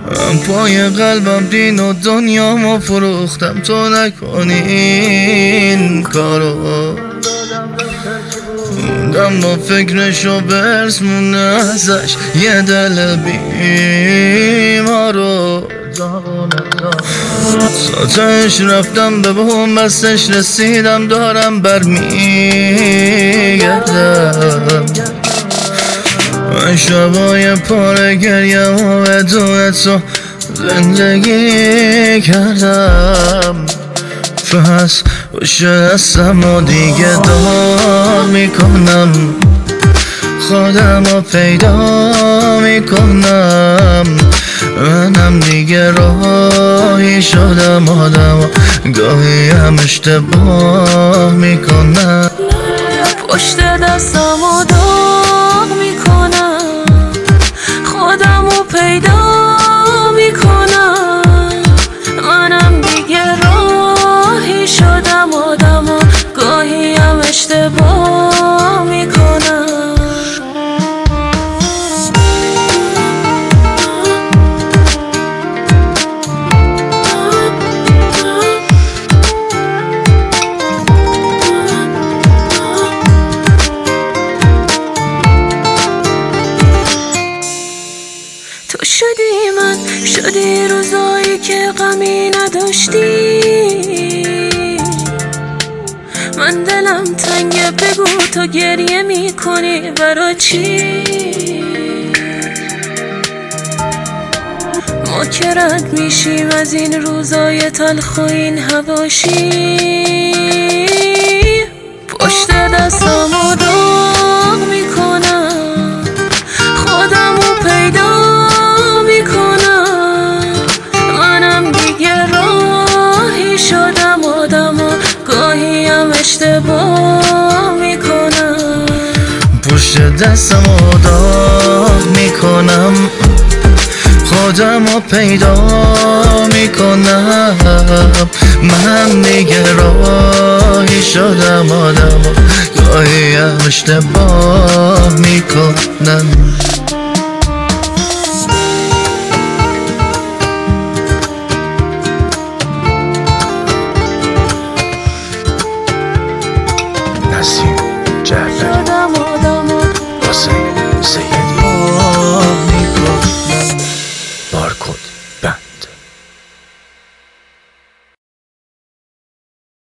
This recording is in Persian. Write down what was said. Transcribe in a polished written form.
من پای قلبم دین و دنیامو فروختم، تو نکنی این کارو. موندم با فکرش و برس مونه ازش یه دل بیمارو. ساتش رفتم به بوم بستش رسیدم، دارم برمیگردم. من شبای پاره گریم و بدون تو زندگی کردم. پس پشت دستم و دیگه دار میکنم، خودم رو پیدا میکنم. منم دیگه راهی شدم آدم و گاهی هم اشتباه میکنم. پشت دستم و داغ میکنم، خودم رو پیدا میکنم. منم دیگه راهی شدم آدم و گاهی هم اشتباه میکنم. تو شدی من، شدی روزایی که غمی نداشتی. من دلم تنگه، بگو تو گریه میکنی برا چی؟ ما که رد میشیم از این روزای تلخ و این حواشی. پشت دستم و داغ میکنم، خودم رو پیدا میکنم. منم دیگه راهی شدم آدم و گاهی هم اشتباه میکنم. پشت دستم و داغ میکنم، خودم رو پیدا میکنم. من دیگه راهی شدم آدم و گاهی هم اشتباه میکنم.